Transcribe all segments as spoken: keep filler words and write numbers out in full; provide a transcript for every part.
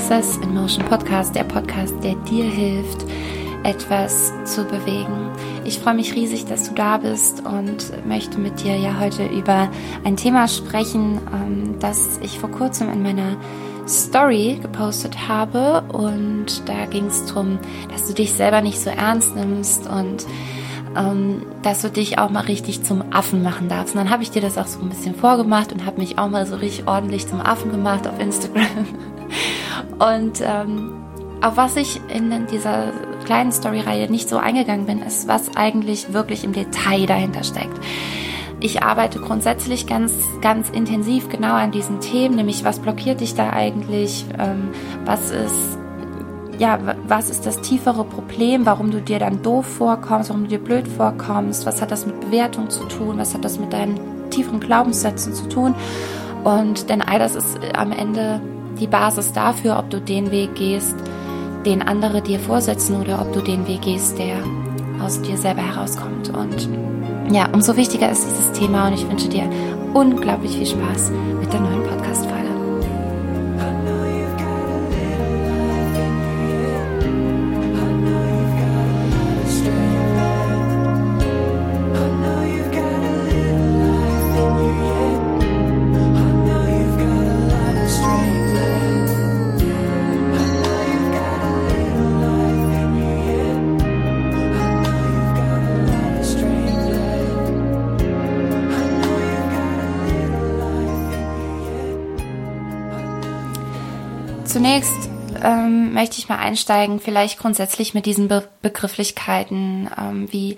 Success in Motion Podcast, der Podcast, der dir hilft, etwas zu bewegen. Ich freue mich riesig, dass du da bist und möchte mit dir ja heute über ein Thema sprechen, das ich vor kurzem in meiner Story gepostet habe, und da ging es darum, dass du dich selber nicht so ernst nimmst und ähm, dass du dich auch mal richtig zum Affen machen darfst. Und dann habe ich dir das auch so ein bisschen vorgemacht und habe mich auch mal so richtig ordentlich zum Affen gemacht auf Instagram. Und ähm, auf was ich in dieser kleinen Story-Reihe nicht so eingegangen bin, ist, was eigentlich wirklich im Detail dahinter steckt. Ich arbeite grundsätzlich ganz, ganz intensiv genau an diesen Themen, nämlich was blockiert dich da eigentlich, ähm, was ist, ja, was ist das tiefere Problem, warum du dir dann doof vorkommst, warum du dir blöd vorkommst, was hat das mit Bewertung zu tun, was hat das mit deinen tieferen Glaubenssätzen zu tun, und denn all das ist am Ende die Basis dafür, ob du den Weg gehst, den andere dir vorsetzen, oder ob du den Weg gehst, der aus dir selber herauskommt. Und ja, umso wichtiger ist dieses Thema, und ich wünsche dir unglaublich viel Spaß mit der neuen Podcast-Folge. Zunächst ähm, möchte ich mal einsteigen, vielleicht grundsätzlich mit diesen Be- Begrifflichkeiten ähm, wie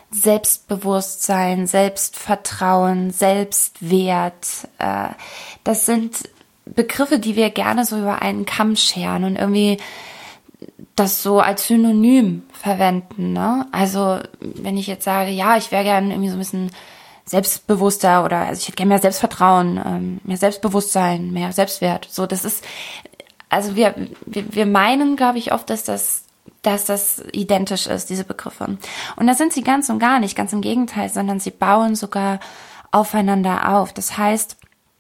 Selbstbewusstsein, Selbstvertrauen, Selbstwert. Äh, das sind Begriffe, die wir gerne so über einen Kamm scheren und irgendwie das so als Synonym verwenden, ne? Also wenn ich jetzt sage, ja, ich wäre gerne irgendwie so ein bisschen selbstbewusster, oder also ich hätte gerne mehr Selbstvertrauen, ähm, mehr Selbstbewusstsein, mehr Selbstwert. So, das ist Also wir, wir, wir meinen, glaube ich, oft, dass das, dass das identisch ist, diese Begriffe. Und das sind sie ganz und gar nicht, ganz im Gegenteil, sondern sie bauen sogar aufeinander auf. Das heißt,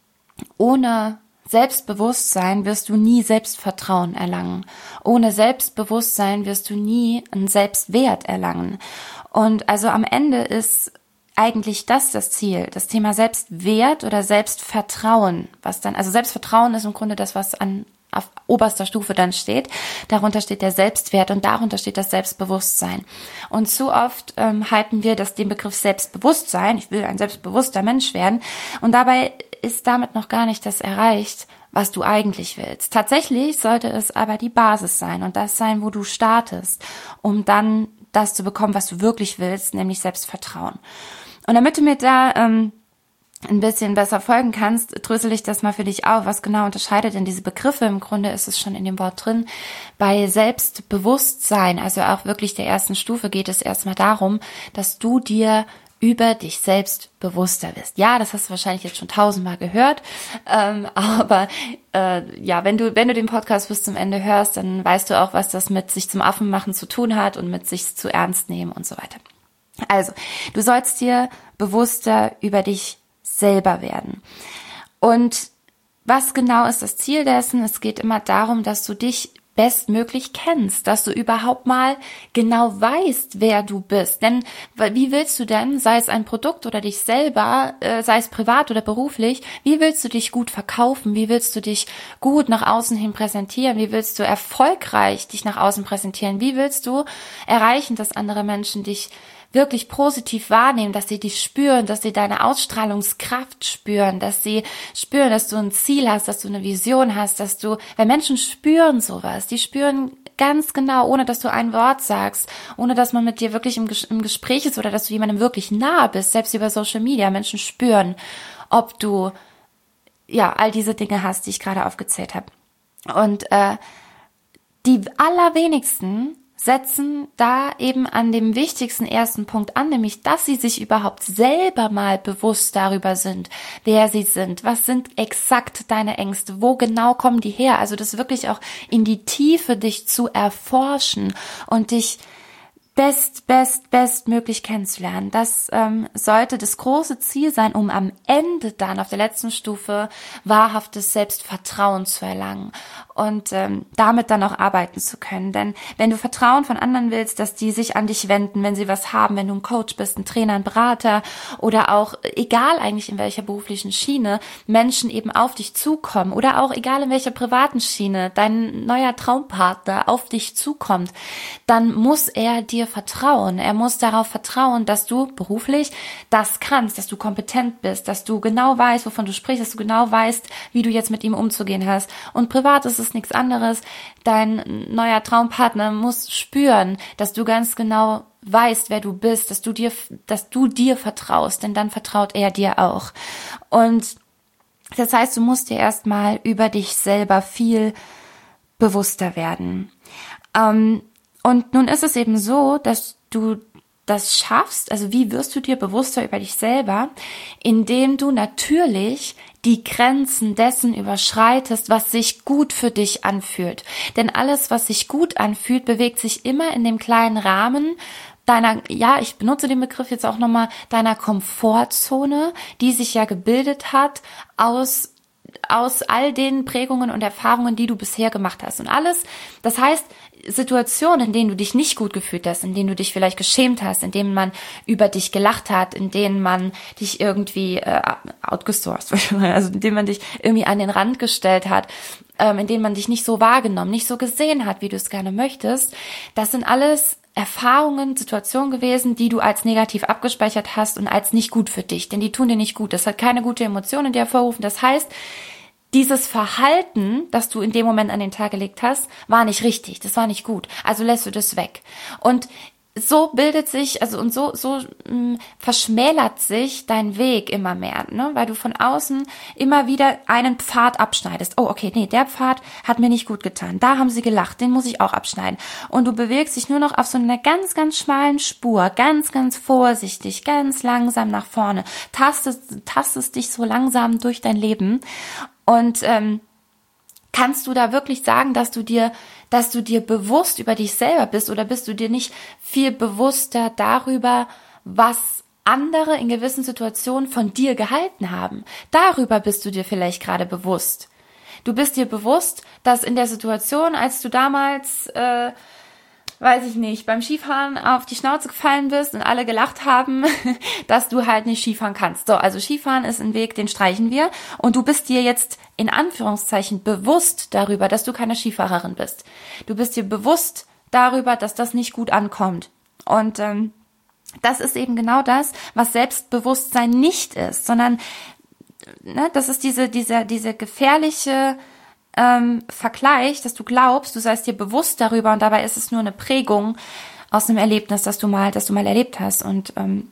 ohne Selbstbewusstsein wirst du nie Selbstvertrauen erlangen. Ohne Selbstbewusstsein wirst du nie einen Selbstwert erlangen. Und also am Ende ist eigentlich das das Ziel, das Thema Selbstwert oder Selbstvertrauen, was dann, also Selbstvertrauen ist im Grunde das, was an auf oberster Stufe dann steht. Darunter steht der Selbstwert und darunter steht das Selbstbewusstsein. Und zu oft ähm, halten wir das den Begriff Selbstbewusstsein, ich will ein selbstbewusster Mensch werden, und dabei ist damit noch gar nicht das erreicht, was du eigentlich willst. Tatsächlich sollte es aber die Basis sein und das sein, wo du startest, um dann das zu bekommen, was du wirklich willst, nämlich Selbstvertrauen. Und damit du mir da ähm, ein bisschen besser folgen kannst, drösel ich das mal für dich auf. Was genau unterscheidet denn diese Begriffe? Im Grunde ist es schon in dem Wort drin. Bei Selbstbewusstsein, also auch wirklich der ersten Stufe, geht es erstmal darum, dass du dir über dich selbst bewusster bist. Ja, das hast du wahrscheinlich jetzt schon tausendmal gehört, ähm, aber äh, ja, wenn du wenn du den Podcast bis zum Ende hörst, dann weißt du auch, was das mit sich zum Affen machen zu tun hat und mit sich zu ernst nehmen und so weiter. Also, du sollst dir bewusster über dich selber werden. Und was genau ist das Ziel dessen? Es geht immer darum, dass du dich bestmöglich kennst, dass du überhaupt mal genau weißt, wer du bist. Denn wie willst du denn, sei es ein Produkt oder dich selber, äh, sei es privat oder beruflich, wie willst du dich gut verkaufen? Wie willst du dich gut nach außen hin präsentieren? Wie willst du erfolgreich dich nach außen präsentieren? Wie willst du erreichen, dass andere Menschen dich wirklich positiv wahrnehmen, dass sie dich spüren, dass sie deine Ausstrahlungskraft spüren, dass sie spüren, dass du ein Ziel hast, dass du eine Vision hast, dass du, weil Menschen spüren sowas, die spüren ganz genau, ohne dass du ein Wort sagst, ohne dass man mit dir wirklich im, im Gespräch ist oder dass du jemandem wirklich nahe bist, selbst über Social Media. Menschen spüren, ob du ja all diese Dinge hast, die ich gerade aufgezählt habe. Und äh, die allerwenigsten setzen da eben an dem wichtigsten ersten Punkt an, nämlich, dass sie sich überhaupt selber mal bewusst darüber sind, wer sie sind, was sind exakt deine Ängste, wo genau kommen die her, also das wirklich auch in die Tiefe dich zu erforschen und dich best, best, bestmöglich kennenzulernen. Das ähm, sollte das große Ziel sein, um am Ende dann auf der letzten Stufe wahrhaftes Selbstvertrauen zu erlangen und ähm, damit dann auch arbeiten zu können. Denn wenn du Vertrauen von anderen willst, dass die sich an dich wenden, wenn sie was haben, wenn du ein Coach bist, ein Trainer, ein Berater oder auch, egal eigentlich in welcher beruflichen Schiene, Menschen eben auf dich zukommen oder auch egal in welcher privaten Schiene dein neuer Traumpartner auf dich zukommt, dann muss er dir vertrauen. Er muss darauf vertrauen, dass du beruflich das kannst, dass du kompetent bist, dass du genau weißt, wovon du sprichst, dass du genau weißt, wie du jetzt mit ihm umzugehen hast. Und privat ist es nichts anderes. Dein neuer Traumpartner muss spüren, dass du ganz genau weißt, wer du bist, dass du dir, dass du dir vertraust, denn dann vertraut er dir auch. Und das heißt, du musst dir erstmal über dich selber viel bewusster werden. Ähm, Und nun ist es eben so, dass du das schaffst, also wie wirst du dir bewusster über dich selber, indem du natürlich die Grenzen dessen überschreitest, was sich gut für dich anfühlt. Denn alles, was sich gut anfühlt, bewegt sich immer in dem kleinen Rahmen deiner, ja, ich benutze den Begriff jetzt auch nochmal, deiner Komfortzone, die sich ja gebildet hat aus aus all den Prägungen und Erfahrungen, die du bisher gemacht hast. Und alles, das heißt, Situationen, in denen du dich nicht gut gefühlt hast, in denen du dich vielleicht geschämt hast, in denen man über dich gelacht hat, in denen man dich irgendwie äh, outgesourced, also in denen man dich irgendwie an den Rand gestellt hat, ähm, in denen man dich nicht so wahrgenommen, nicht so gesehen hat, wie du es gerne möchtest, das sind alles Erfahrungen, Situationen gewesen, die du als negativ abgespeichert hast und als nicht gut für dich, denn die tun dir nicht gut. Das hat keine gute Emotion in dir hervorrufen. Das heißt, dieses Verhalten, das du in dem Moment an den Tag gelegt hast, war nicht richtig, das war nicht gut. Also lässt du das weg. Und so bildet sich, also und so so mh, verschmälert sich dein Weg immer mehr, ne? Weil du von außen immer wieder einen Pfad abschneidest. Oh, okay, nee, der Pfad hat mir nicht gut getan. Da haben sie gelacht, den muss ich auch abschneiden. Und du bewegst dich nur noch auf so einer ganz, ganz schmalen Spur, ganz, ganz vorsichtig, ganz langsam nach vorne, tastest, tastest dich so langsam durch dein Leben. Und ähm, kannst du da wirklich sagen, dass du dir, dass du dir bewusst über dich selber bist, oder bist du dir nicht viel bewusster darüber, was andere in gewissen Situationen von dir gehalten haben? Darüber bist du dir vielleicht gerade bewusst. Du bist dir bewusst, dass in der Situation, als du damals, äh, weiß ich nicht, beim Skifahren auf die Schnauze gefallen bist und alle gelacht haben, dass du halt nicht Skifahren kannst. So, also Skifahren ist ein Weg, den streichen wir. Und du bist dir jetzt in Anführungszeichen bewusst darüber, dass du keine Skifahrerin bist. Du bist dir bewusst darüber, dass das nicht gut ankommt. Und ähm, das ist eben genau das, was Selbstbewusstsein nicht ist, sondern ne, das ist diese, diese, diese gefährliche Ähm, Vergleich, dass du glaubst, du seist dir bewusst darüber und dabei ist es nur eine Prägung aus einem Erlebnis, das du mal, das du mal erlebt hast. Und ähm,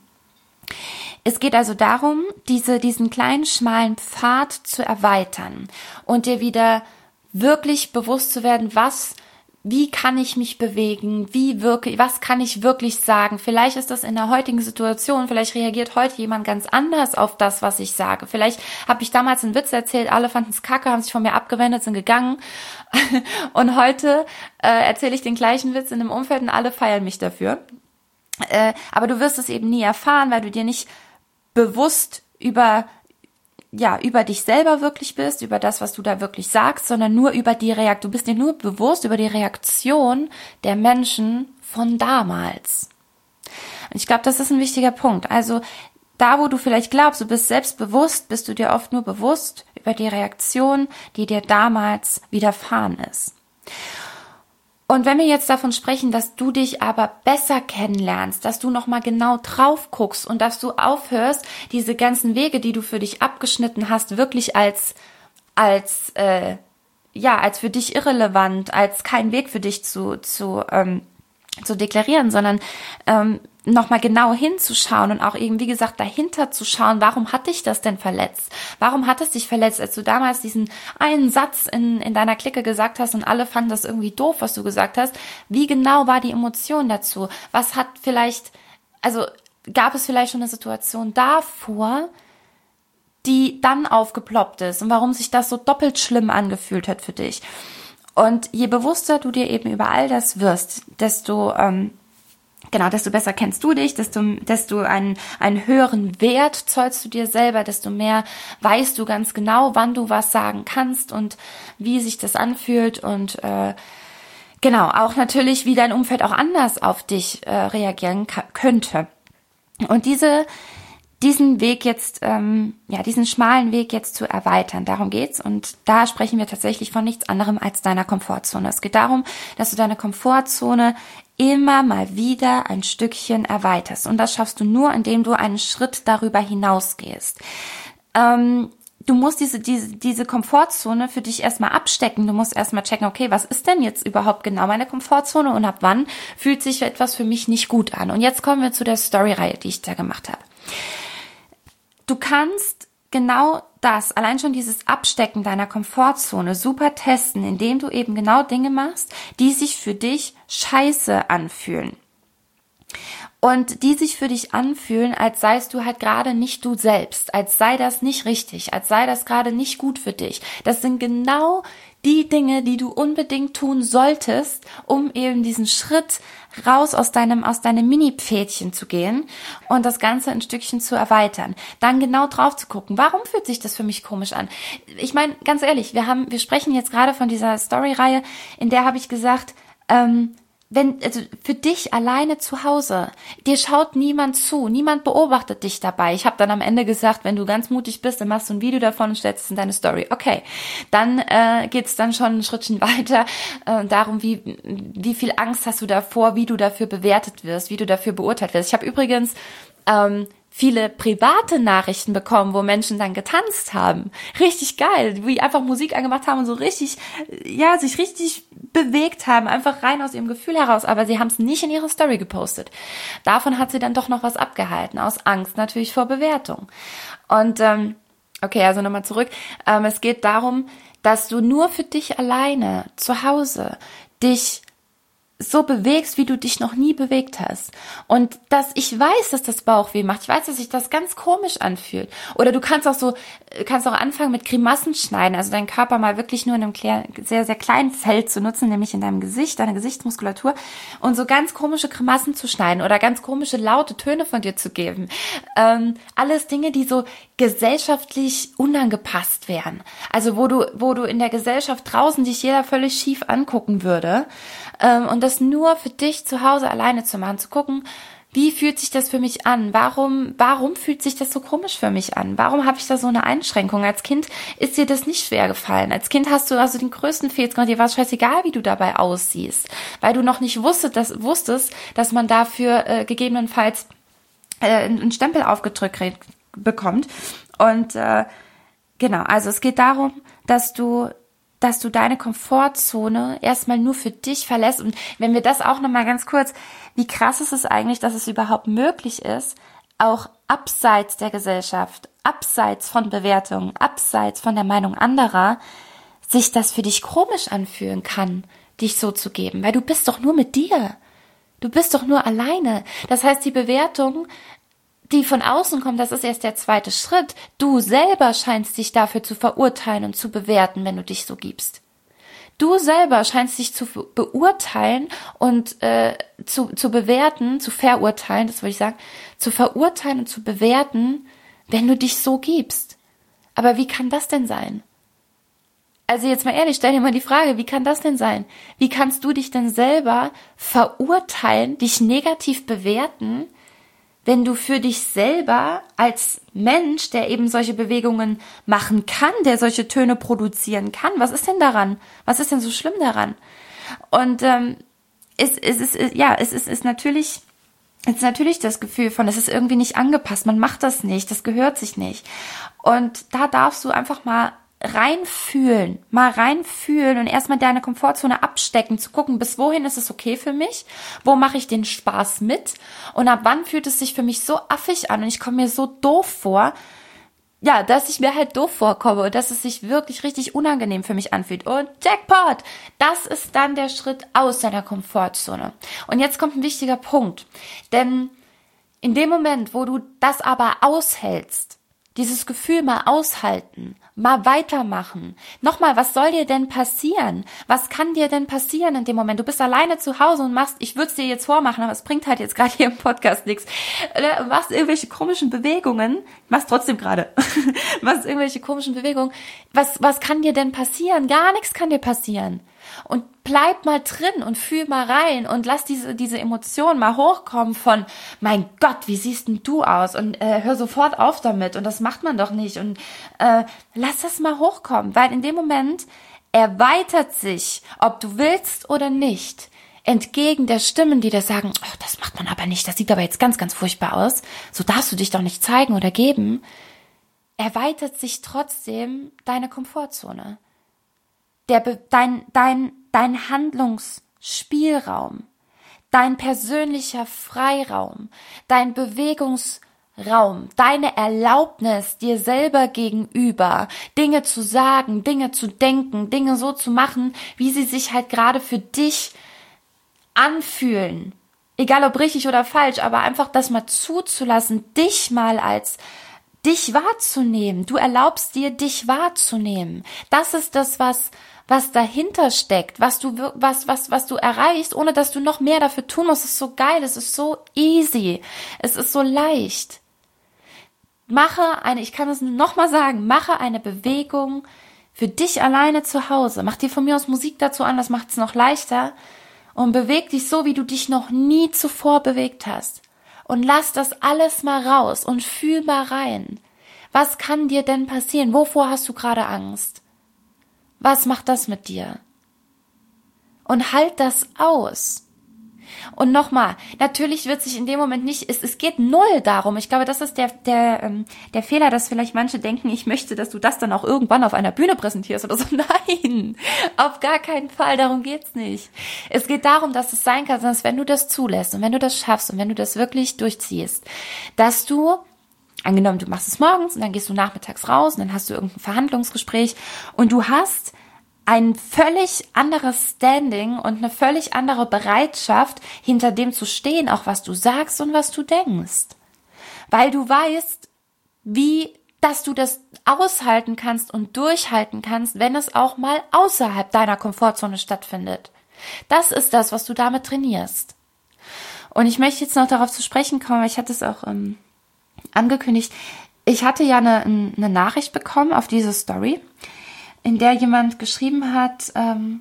es geht also darum, diese, diesen kleinen schmalen Pfad zu erweitern und dir wieder wirklich bewusst zu werden, was, wie kann ich mich bewegen, wie wirke, was kann ich wirklich sagen? Vielleicht ist das in der heutigen Situation, vielleicht reagiert heute jemand ganz anders auf das, was ich sage. Vielleicht habe ich damals einen Witz erzählt, alle fanden es kacke, haben sich von mir abgewendet, sind gegangen. Und heute äh, erzähle ich den gleichen Witz in einem Umfeld und alle feiern mich dafür. Äh, aber du wirst es eben nie erfahren, weil du dir nicht bewusst über ja, über dich selber wirklich bist, über das, was du da wirklich sagst, sondern nur über die Reaktion. Du bist dir nur bewusst über die Reaktion der Menschen von damals. Und ich glaube, das ist ein wichtiger Punkt. Also da, wo du vielleicht glaubst, du bist selbstbewusst, bist du dir oft nur bewusst über die Reaktion, die dir damals widerfahren ist. Und wenn wir jetzt davon sprechen, dass du dich aber besser kennenlernst, dass du nochmal genau drauf guckst und dass du aufhörst, diese ganzen Wege, die du für dich abgeschnitten hast, wirklich als, als, äh, ja, als für dich irrelevant, als kein Weg für dich zu, zu, ähm, zu deklarieren, sondern ähm, nochmal genau hinzuschauen und auch eben, wie gesagt, dahinter zu schauen, warum hat dich das denn verletzt? Warum hat es dich verletzt, als du damals diesen einen Satz in, in deiner Clique gesagt hast und alle fanden das irgendwie doof, was du gesagt hast? Wie genau war die Emotion dazu? Was hat vielleicht, also gab es vielleicht schon eine Situation davor, die dann aufgeploppt ist und warum sich das so doppelt schlimm angefühlt hat für dich? Und je bewusster du dir eben über all das wirst, desto ähm, Genau, desto besser kennst du dich, desto, desto einen, einen höheren Wert zollst du dir selber, desto mehr weißt du ganz genau, wann du was sagen kannst und wie sich das anfühlt und äh, genau, auch natürlich, wie dein Umfeld auch anders auf dich äh, reagieren ka- könnte. Und diese diesen Weg jetzt, ähm, ja, diesen schmalen Weg jetzt zu erweitern. Darum geht's. Und da sprechen wir tatsächlich von nichts anderem als deiner Komfortzone. Es geht darum, dass du deine Komfortzone immer mal wieder ein Stückchen erweiterst. Und das schaffst du nur, indem du einen Schritt darüber hinausgehst. Ähm, Du musst diese, diese, diese Komfortzone für dich erstmal abstecken. Du musst erstmal checken, okay, was ist denn jetzt überhaupt genau meine Komfortzone und ab wann fühlt sich etwas für mich nicht gut an? Und jetzt kommen wir zu der Story-Reihe, die ich da gemacht habe. Du kannst genau das, allein schon dieses Abstecken deiner Komfortzone super testen, indem du eben genau Dinge machst, die sich für dich scheiße anfühlen. Und die sich für dich anfühlen, als seist du halt gerade nicht du selbst, als sei das nicht richtig, als sei das gerade nicht gut für dich. Das sind genau die Dinge, die du unbedingt tun solltest, um eben diesen Schritt raus aus deinem, aus deinem Mini-Pfädchen zu gehen und das Ganze ein Stückchen zu erweitern. Dann genau drauf zu gucken, warum fühlt sich das für mich komisch an? Ich meine, ganz ehrlich, wir haben, wir sprechen jetzt gerade von dieser Story-Reihe, in der habe ich gesagt, ähm, wenn, also für dich alleine zu Hause, dir schaut niemand zu, niemand beobachtet dich dabei. Ich habe dann am Ende gesagt, wenn du ganz mutig bist, dann machst du ein Video davon und stellst es in deine Story. Okay, dann äh, geht's dann schon ein Schrittchen weiter äh, darum, wie wie viel Angst hast du davor, wie du dafür bewertet wirst, wie du dafür beurteilt wirst. Ich habe übrigens ähm, viele private Nachrichten bekommen, wo Menschen dann getanzt haben. Richtig geil, wie einfach Musik angemacht haben und so richtig, ja, sich richtig bewegt haben, einfach rein aus ihrem Gefühl heraus, aber sie haben es nicht in ihre Story gepostet. Davon hat sie dann doch noch was abgehalten, aus Angst natürlich vor Bewertung. Und ähm, okay, also nochmal zurück. Ähm, es geht darum, dass du nur für dich alleine zu Hause dich so bewegst, wie du dich noch nie bewegt hast. Und dass ich weiß, dass das Bauchweh macht. Ich weiß, dass sich das ganz komisch anfühlt. Oder du kannst auch so, kannst auch anfangen mit Grimassen schneiden, also deinen Körper mal wirklich nur in einem sehr, sehr kleinen Feld zu nutzen, nämlich in deinem Gesicht, deiner Gesichtsmuskulatur und so ganz komische Grimassen zu schneiden oder ganz komische laute Töne von dir zu geben. Ähm, alles Dinge, die so gesellschaftlich unangepasst wären. Also wo du, wo du in der Gesellschaft draußen dich jeder völlig schief angucken würde. Ähm, und das nur für dich zu Hause alleine zu machen, zu gucken, wie fühlt sich das für mich an? Warum, warum fühlt sich das so komisch für mich an? Warum habe ich da so eine Einschränkung? Als Kind ist dir das nicht schwer gefallen. Als Kind hast du also den größten Fehler gemacht. Dir war es scheißegal, wie du dabei aussiehst, weil du noch nicht wusstest, dass, wusstest, dass man dafür äh, gegebenenfalls äh, einen Stempel aufgedrückt kriegt, bekommt. Und äh, genau, also es geht darum, dass du dass du deine Komfortzone erstmal nur für dich verlässt. Und wenn wir das auch nochmal ganz kurz, wie krass ist es eigentlich, dass es überhaupt möglich ist, auch abseits der Gesellschaft, abseits von Bewertungen, abseits von der Meinung anderer, sich das für dich komisch anfühlen kann, dich so zu geben. Weil du bist doch nur mit dir. Du bist doch nur alleine. Das heißt, die Bewertung, die von außen kommt, das ist erst der zweite Schritt. Du selber scheinst dich dafür zu verurteilen und zu bewerten, wenn du dich so gibst. Du selber scheinst dich zu beurteilen und äh, zu, zu bewerten, zu verurteilen, das würde ich sagen, zu verurteilen und zu bewerten, wenn du dich so gibst. Aber wie kann das denn sein? Also jetzt mal ehrlich, stell dir mal die Frage, wie kann das denn sein? Wie kannst du dich denn selber verurteilen, dich negativ bewerten, wenn du für dich selber als Mensch, der eben solche Bewegungen machen kann, der solche Töne produzieren kann, was ist denn daran? Was ist denn so schlimm daran? Und ähm, es, es ist ja, es ist, ist natürlich, es ist natürlich das Gefühl von, es ist irgendwie nicht angepasst, man macht das nicht, das gehört sich nicht. Und da darfst du einfach mal reinfühlen, mal reinfühlen und erstmal deine Komfortzone abstecken, zu gucken, bis wohin ist es okay für mich, wo mache ich den Spaß mit und ab wann fühlt es sich für mich so affig an und ich komme mir so doof vor, ja, dass ich mir halt doof vorkomme und dass es sich wirklich richtig unangenehm für mich anfühlt. Und Jackpot, das ist dann der Schritt aus deiner Komfortzone. Und jetzt kommt ein wichtiger Punkt, denn in dem Moment, wo du das aber aushältst, Dieses Gefühl mal aushalten, mal weitermachen. Nochmal, was soll dir denn passieren? Was kann dir denn passieren in dem Moment? Du bist alleine zu Hause und machst, ich würde es dir jetzt vormachen, aber es bringt halt jetzt gerade hier im Podcast nichts. Du machst irgendwelche komischen Bewegungen, machst trotzdem gerade, machst irgendwelche komischen Bewegungen. Was, was kann dir denn passieren? Gar nichts kann dir passieren. Und bleib mal drin und fühl mal rein und lass diese diese Emotionen mal hochkommen von, mein Gott, wie siehst denn du aus? Und äh, hör sofort auf damit und das macht man doch nicht. Und äh, lass das mal hochkommen, weil in dem Moment erweitert sich, ob du willst oder nicht, entgegen der Stimmen, die dir sagen, oh, das macht man aber nicht, das sieht aber jetzt ganz, ganz furchtbar aus, so darfst du dich doch nicht zeigen oder geben, erweitert sich trotzdem deine Komfortzone. Der, dein, dein, dein Handlungsspielraum, dein persönlicher Freiraum, dein Bewegungsraum, deine Erlaubnis dir selber gegenüber, Dinge zu sagen, Dinge zu denken, Dinge so zu machen, wie sie sich halt gerade für dich anfühlen. Egal ob richtig oder falsch, aber einfach das mal zuzulassen, dich mal als dich wahrzunehmen. Du erlaubst dir, dich wahrzunehmen. Das ist das, was was dahinter steckt, was du was was was du erreichst, ohne dass du noch mehr dafür tun musst. Es ist so geil, es ist so easy, es ist so leicht. Mache eine, ich kann es noch mal sagen, mache eine Bewegung für dich alleine zu Hause. Mach dir von mir aus Musik dazu an, das macht es noch leichter und beweg dich so, wie du dich noch nie zuvor bewegt hast. Und lass das alles mal raus und fühl mal rein. Was kann dir denn passieren? Wovor hast du gerade Angst? Was macht das mit dir? Und halt das aus. Und nochmal, natürlich wird sich in dem Moment nicht, es, es geht null darum, ich glaube, das ist der, der, ähm, der Fehler, dass vielleicht manche denken, ich möchte, dass du das dann auch irgendwann auf einer Bühne präsentierst oder so. Nein, auf gar keinen Fall, darum geht's nicht. Es geht darum, dass es sein kann, dass wenn du das zulässt und wenn du das schaffst und wenn du das wirklich durchziehst, dass du, angenommen, du machst es morgens und dann gehst du nachmittags raus und dann hast du irgendein Verhandlungsgespräch und du hast ein völlig anderes Standing und eine völlig andere Bereitschaft, hinter dem zu stehen, auch was du sagst und was du denkst. Weil du weißt, wie, dass du das aushalten kannst und durchhalten kannst, wenn es auch mal außerhalb deiner Komfortzone stattfindet. Das ist das, was du damit trainierst. Und ich möchte jetzt noch darauf zu sprechen kommen, weil ich hatte es auch ähm, angekündigt. Ich hatte ja eine, eine Nachricht bekommen auf diese Story, in der jemand geschrieben hat, ähm,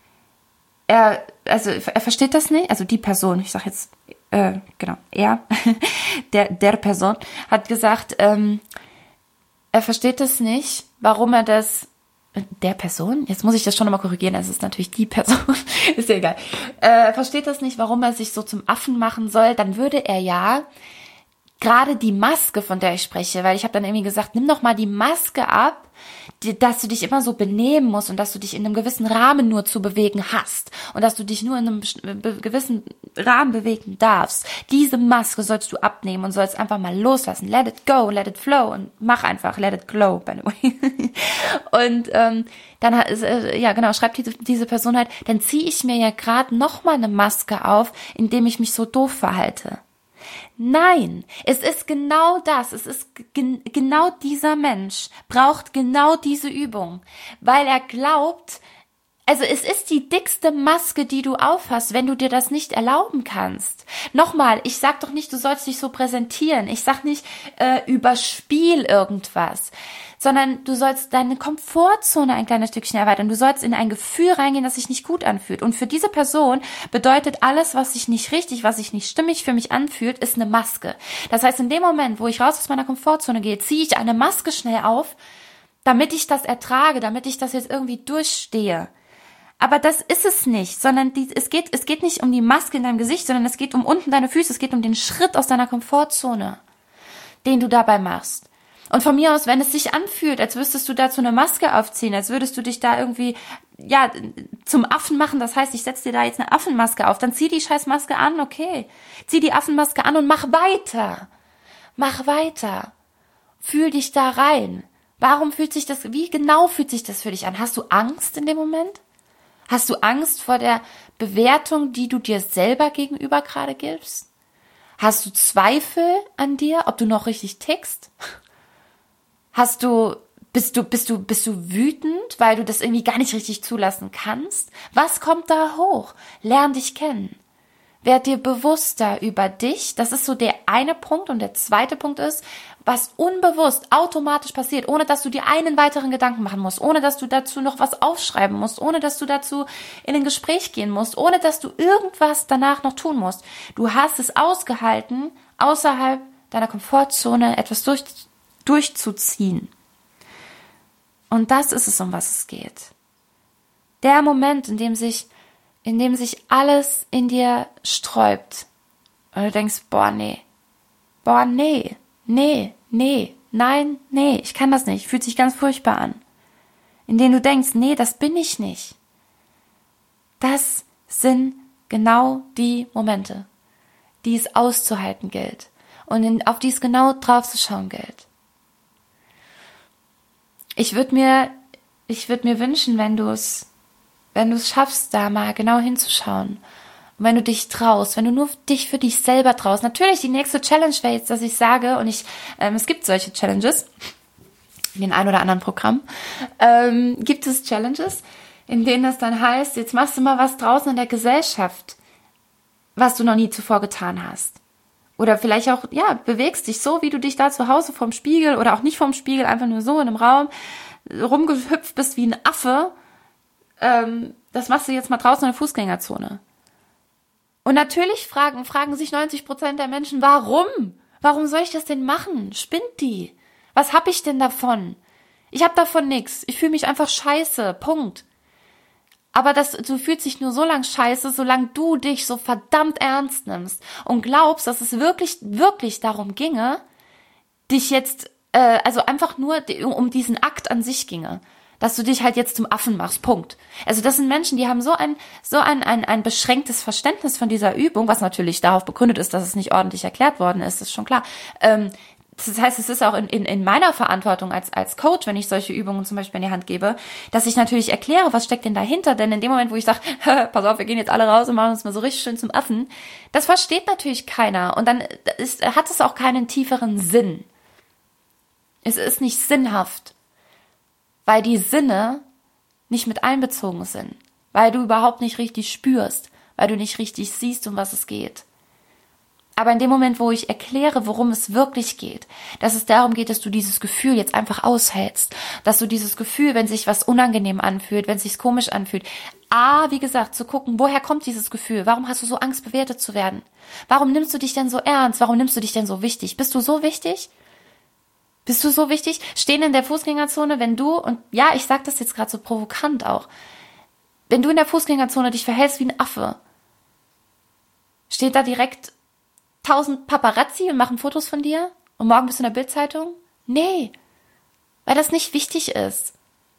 er, also er versteht das nicht, also die Person, ich sag jetzt, äh, genau, er, der, der Person, hat gesagt, ähm, er versteht das nicht, warum er das, der Person, jetzt muss ich das schon nochmal korrigieren, es ist natürlich die Person, ist ja egal, äh, er versteht das nicht, warum er sich so zum Affen machen soll, dann würde er ja gerade die Maske, von der ich spreche, weil ich habe dann irgendwie gesagt, nimm doch mal die Maske ab, die, dass du dich immer so benehmen musst und dass du dich in einem gewissen Rahmen nur zu bewegen hast und dass du dich nur in einem gewissen Rahmen bewegen darfst. Diese Maske sollst du abnehmen und sollst einfach mal loslassen. Let it go, let it flow und mach einfach, let it glow, by the way. Und ähm, dann hat, äh, ja genau, schreibt diese, diese Person halt, dann ziehe ich mir ja gerade noch mal eine Maske auf, indem ich mich so doof verhalte. Nein, es ist genau das, es ist gen- genau dieser Mensch braucht genau diese Übung, weil er glaubt, also es ist die dickste Maske, die du aufhast, wenn du dir das nicht erlauben kannst. Nochmal, ich sag doch nicht, du sollst dich so präsentieren, ich sag nicht, äh, überspiel irgendwas, sondern du sollst deine Komfortzone ein kleines Stückchen erweitern. Du sollst in ein Gefühl reingehen, das sich nicht gut anfühlt. Und für diese Person bedeutet alles, was sich nicht richtig, was sich nicht stimmig für mich anfühlt, ist eine Maske. Das heißt, in dem Moment, wo ich raus aus meiner Komfortzone gehe, ziehe ich eine Maske schnell auf, damit ich das ertrage, damit ich das jetzt irgendwie durchstehe. Aber das ist es nicht, sondern die, es geht, es geht nicht um die Maske in deinem Gesicht, sondern es geht um unten deine Füße, es geht um den Schritt aus deiner Komfortzone, den du dabei machst. Und von mir aus, wenn es sich anfühlt, als würdest du dazu eine Maske aufziehen, als würdest du dich da irgendwie, ja, zum Affen machen, das heißt, ich setze dir da jetzt eine Affenmaske auf, dann zieh die scheiß Maske an, okay. Zieh die Affenmaske an und mach weiter. Mach weiter. Fühl dich da rein. Warum fühlt sich das, wie genau fühlt sich das für dich an? Hast du Angst in dem Moment? Hast du Angst vor der Bewertung, die du dir selber gegenüber gerade gibst? Hast du Zweifel an dir, ob du noch richtig tickst? Hast du, bist du, bist du, bist du wütend, weil du das irgendwie gar nicht richtig zulassen kannst? Was kommt da hoch? Lern dich kennen. Werd dir bewusster über dich. Das ist so der eine Punkt. Und der zweite Punkt ist, was unbewusst automatisch passiert, ohne dass du dir einen weiteren Gedanken machen musst, ohne dass du dazu noch was aufschreiben musst, ohne dass du dazu in ein Gespräch gehen musst, ohne dass du irgendwas danach noch tun musst. Du hast es ausgehalten, außerhalb deiner Komfortzone etwas durch, durchzuziehen. Und das ist es, um was es geht. Der Moment, in dem sich in dem sich alles in dir sträubt und du denkst, boah, nee, boah, nee, nee, nee, nein, nee, ich kann das nicht, fühlt sich ganz furchtbar an. In dem du denkst, nee, das bin ich nicht. Das sind genau die Momente, die es auszuhalten gilt und in, auf die es genau drauf zu schauen gilt. Ich würde mir, ich würde mir wünschen, wenn du es Wenn du es schaffst, da mal genau hinzuschauen. Und wenn du dich traust, wenn du nur dich für dich selber traust. Natürlich, die nächste Challenge wäre jetzt, dass ich sage, und ich, ähm, es gibt solche Challenges, in den ein oder anderen Programm, ähm, gibt es Challenges, in denen es dann heißt, jetzt machst du mal was draußen in der Gesellschaft, was du noch nie zuvor getan hast. Oder vielleicht auch, ja, bewegst dich so, wie du dich da zu Hause vorm Spiegel oder auch nicht vorm Spiegel, einfach nur so in einem Raum rumgehüpft bist wie ein Affe. Das machst du jetzt mal draußen in der Fußgängerzone. Und natürlich fragen, fragen sich neunzig Prozent der Menschen, warum? Warum soll ich das denn machen? Spinnt die? Was hab ich denn davon? Ich hab davon nichts. Ich fühle mich einfach scheiße. Punkt. Aber das, du fühlst dich nur so lang scheiße, solange du dich so verdammt ernst nimmst und glaubst, dass es wirklich, wirklich darum ginge, dich jetzt, äh, also einfach nur um diesen Akt an sich ginge. Dass du dich halt jetzt zum Affen machst, Punkt. Also das sind Menschen, die haben so ein so ein, ein, ein beschränktes Verständnis von dieser Übung, was natürlich darauf begründet ist, dass es nicht ordentlich erklärt worden ist, ist schon klar. Ähm, das heißt, es ist auch in, in, in meiner Verantwortung als, als Coach, wenn ich solche Übungen zum Beispiel in die Hand gebe, dass ich natürlich erkläre, was steckt denn dahinter, denn in dem Moment, wo ich sage, pass auf, wir gehen jetzt alle raus und machen uns mal so richtig schön zum Affen, das versteht natürlich keiner und dann ist, hat es auch keinen tieferen Sinn. Es ist nicht sinnhaft. Weil die Sinne nicht mit einbezogen sind, weil du überhaupt nicht richtig spürst, weil du nicht richtig siehst, um was es geht. Aber in dem Moment, wo ich erkläre, worum es wirklich geht, dass es darum geht, dass du dieses Gefühl jetzt einfach aushältst, dass du dieses Gefühl, wenn sich was unangenehm anfühlt, wenn es sich komisch anfühlt, A, wie gesagt, zu gucken, woher kommt dieses Gefühl? Warum hast du so Angst, bewertet zu werden? Warum nimmst du dich denn so ernst? Warum nimmst du dich denn so wichtig? Bist du so wichtig? Bist du so wichtig? Stehen in der Fußgängerzone, wenn du, und ja, ich sag das jetzt gerade so provokant auch, wenn du in der Fußgängerzone dich verhältst wie ein Affe, steht da direkt tausend Paparazzi und machen Fotos von dir und morgen bist du in der Bild-Zeitung? Nee, weil das nicht wichtig ist.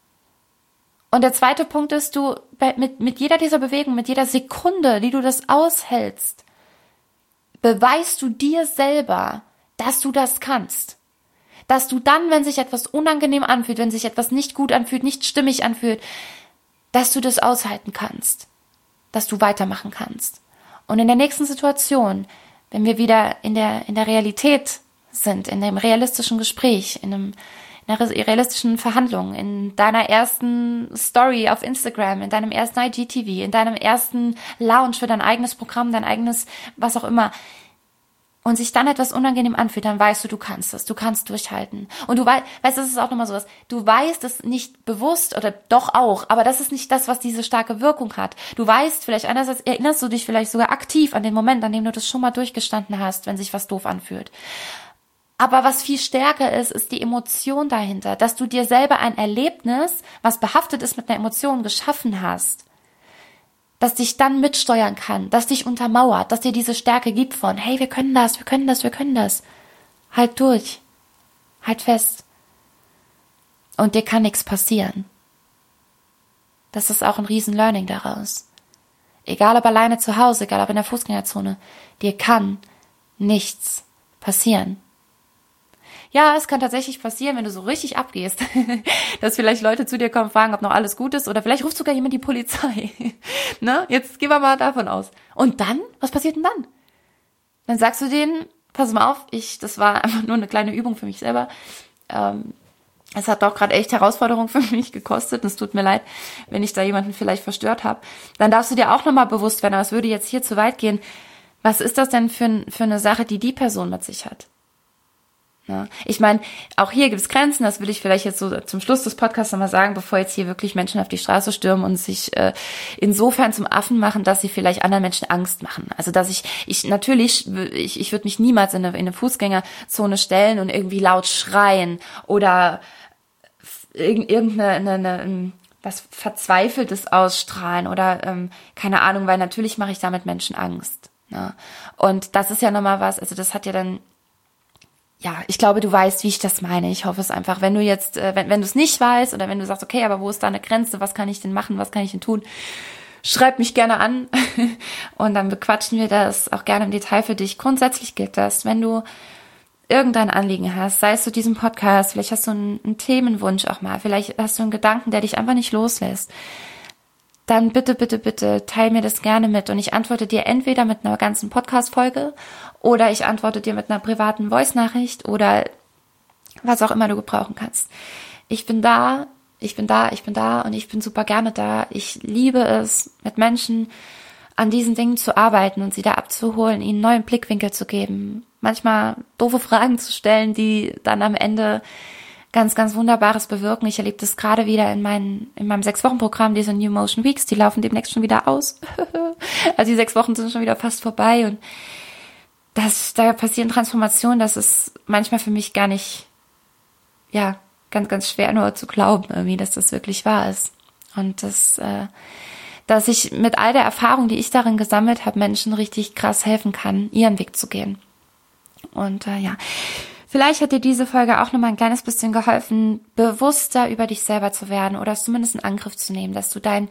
Und der zweite Punkt ist, du, mit, mit jeder dieser Bewegungen, mit jeder Sekunde, die du das aushältst, beweist du dir selber, dass du das kannst. Dass du dann, wenn sich etwas unangenehm anfühlt, wenn sich etwas nicht gut anfühlt, nicht stimmig anfühlt, dass du das aushalten kannst, dass du weitermachen kannst. Und in der nächsten Situation, wenn wir wieder in der in der Realität sind, in dem realistischen Gespräch, in, einem, in einer realistischen Verhandlung, in deiner ersten Story auf Instagram, in deinem ersten I G T V, in deinem ersten Launch für dein eigenes Programm, dein eigenes, was auch immer, und sich dann etwas unangenehm anfühlt, dann weißt du, du kannst es, du kannst durchhalten. Und du weißt, weißt, das ist auch nochmal sowas, du weißt es nicht bewusst oder doch auch, aber das ist nicht das, was diese starke Wirkung hat. Du weißt vielleicht, einerseits erinnerst du dich vielleicht sogar aktiv an den Moment, an dem du das schon mal durchgestanden hast, wenn sich was doof anfühlt. Aber was viel stärker ist, ist die Emotion dahinter, dass du dir selber ein Erlebnis, was behaftet ist mit einer Emotion, geschaffen hast. Das dich dann mitsteuern kann, das dich untermauert, dass dir diese Stärke gibt von, hey, wir können das, wir können das, wir können das. Halt durch. Halt fest. Und dir kann nichts passieren. Das ist auch ein riesen Learning daraus. Egal ob alleine zu Hause, egal ob in der Fußgängerzone, dir kann nichts passieren. Ja, es kann tatsächlich passieren, wenn du so richtig abgehst, dass vielleicht Leute zu dir kommen, fragen, ob noch alles gut ist, oder vielleicht ruft sogar jemand die Polizei. Ne? Jetzt gehen wir mal davon aus. Und dann? Was passiert denn dann? Dann sagst du denen, pass mal auf, ich, das war einfach nur eine kleine Übung für mich selber. Ähm, Es hat doch gerade echt Herausforderungen für mich gekostet. Und es tut mir leid, wenn ich da jemanden vielleicht verstört habe. Dann darfst du dir auch nochmal bewusst werden, aber es würde jetzt hier zu weit gehen. Was ist das denn für, für eine Sache, die die Person mit sich hat? Ja, ich meine, auch hier gibt es Grenzen, das will ich vielleicht jetzt so zum Schluss des Podcasts nochmal sagen, bevor jetzt hier wirklich Menschen auf die Straße stürmen und sich äh, insofern zum Affen machen, dass sie vielleicht anderen Menschen Angst machen. Also dass ich, ich natürlich, ich, ich würde mich niemals in eine, in eine Fußgängerzone stellen und irgendwie laut schreien oder irgendeine eine, eine, was Verzweifeltes ausstrahlen oder ähm, keine Ahnung, weil natürlich mache ich damit Menschen Angst. Ne? Und das ist ja nochmal was, also das hat ja dann ja, ich glaube, du weißt, wie ich das meine. Ich hoffe es einfach. Wenn du jetzt, äh, wenn, wenn du es nicht weißt oder wenn du sagst, okay, aber wo ist da eine Grenze? Was kann ich denn machen? Was kann ich denn tun? Schreib mich gerne an und dann bequatschen wir das auch gerne im Detail für dich. Grundsätzlich gilt das, wenn du irgendein Anliegen hast, sei es zu diesem Podcast, vielleicht hast du einen, einen Themenwunsch auch mal, vielleicht hast du einen Gedanken, der dich einfach nicht loslässt, dann bitte, bitte, bitte teil mir das gerne mit und ich antworte dir entweder mit einer ganzen Podcast-Folge oder ich antworte dir mit einer privaten Voice-Nachricht oder was auch immer du gebrauchen kannst. Ich bin da, ich bin da, ich bin da und ich bin super gerne da. Ich liebe es, mit Menschen an diesen Dingen zu arbeiten und sie da abzuholen, ihnen einen neuen Blickwinkel zu geben, manchmal doofe Fragen zu stellen, die dann am Ende ganz, ganz Wunderbares bewirken. Ich erlebe das gerade wieder in, meinen, in meinem Sechs-Wochen-Programm, diese New Motion Weeks, die laufen demnächst schon wieder aus. Also die sechs Wochen sind schon wieder fast vorbei und das, da passieren Transformationen, das ist manchmal für mich gar nicht, ja, ganz, ganz schwer nur zu glauben, irgendwie, dass das wirklich wahr ist. Und das, äh, dass ich mit all der Erfahrung, die ich darin gesammelt habe, Menschen richtig krass helfen kann, ihren Weg zu gehen. Und äh, ja, vielleicht hat dir diese Folge auch nochmal ein kleines bisschen geholfen, bewusster über dich selber zu werden oder es zumindest in Angriff zu nehmen, dass du dein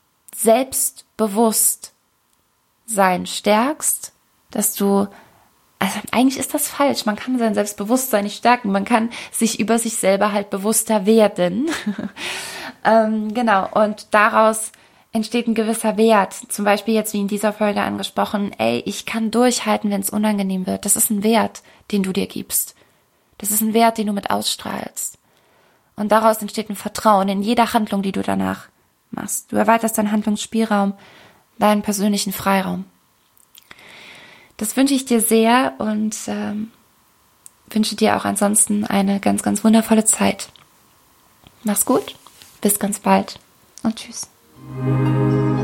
Selbstbewusstsein stärkst, dass du, also eigentlich ist das falsch, man kann sein Selbstbewusstsein nicht stärken, man kann sich über sich selber halt bewusster werden. ähm, genau, und daraus entsteht ein gewisser Wert, zum Beispiel jetzt wie in dieser Folge angesprochen, ey, ich kann durchhalten, wenn es unangenehm wird, das ist ein Wert, den du dir gibst. Das ist ein Wert, den du mit ausstrahlst. Und daraus entsteht ein Vertrauen in jeder Handlung, die du danach machst. Du erweiterst deinen Handlungsspielraum, deinen persönlichen Freiraum. Das wünsche ich dir sehr und ähm, wünsche dir auch ansonsten eine ganz, ganz wundervolle Zeit. Mach's gut, bis ganz bald und tschüss.